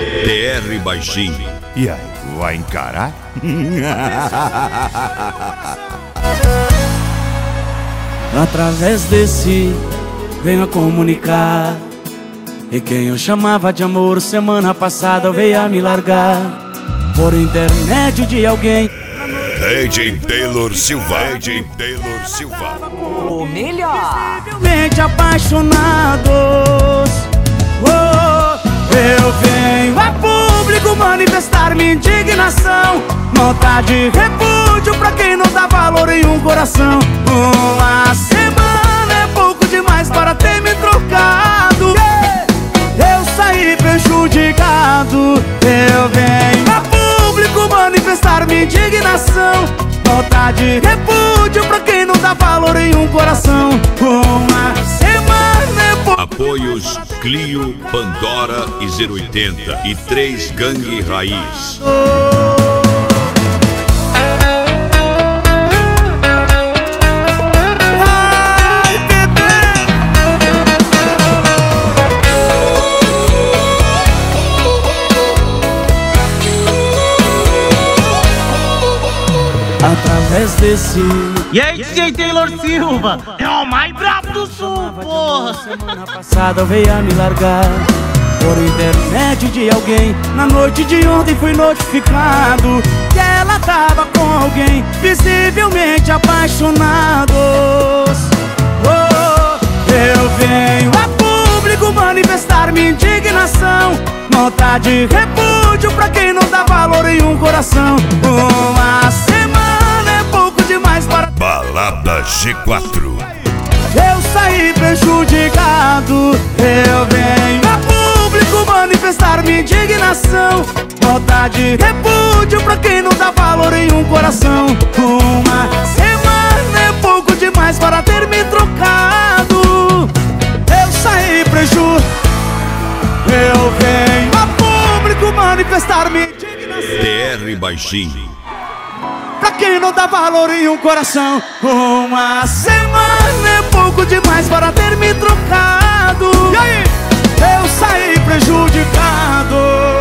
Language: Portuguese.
DR Baixinho. E aí, vai encarar? Através desse venho a comunicar, e quem eu chamava de amor semana passada veio a me largar por intermédio de alguém. DJ Taylor Silva. DJ Taylor Silva. O melhor. Visivelmente apaixonados. Eu venho a público manifestar minha indignação, nota de repúdio pra quem não dá valor em um coração. Uma semana é pouco demais para ter me trocado. Eu saí prejudicado. Eu venho a público manifestar minha indignação, nota de repúdio pra quem não dá valor em um coração. Uma semana é pouco. Apoios Clio, Pandora e 080 e 3 Gangue Raiz. Através desse... E aí, DJ Taylor Silva? É o mais brabo do sul, porra! Semana passada veio a me largar por intermédio de alguém. Na noite de ontem fui notificado que ela tava com alguém, visivelmente apaixonados. Eu venho a público manifestar minha indignação, nota de repúdio pra quem não dá valor em um coração. Uma semana é pouco demais para... Balada G4. Eu saí prejudicado. Eu venho a público manifestar minha indignação, nota de repúdio pra quem não dá valor em um coração. Uma semana é pouco demais para ter me trocado. Eu saí prejudicado. Eu venho a público manifestar minha indignação, DR Baixinho. pra quem não dá valor em um coração. Uma semana é pouco demais para ter me trocado. E aí? Eu saí prejudicado.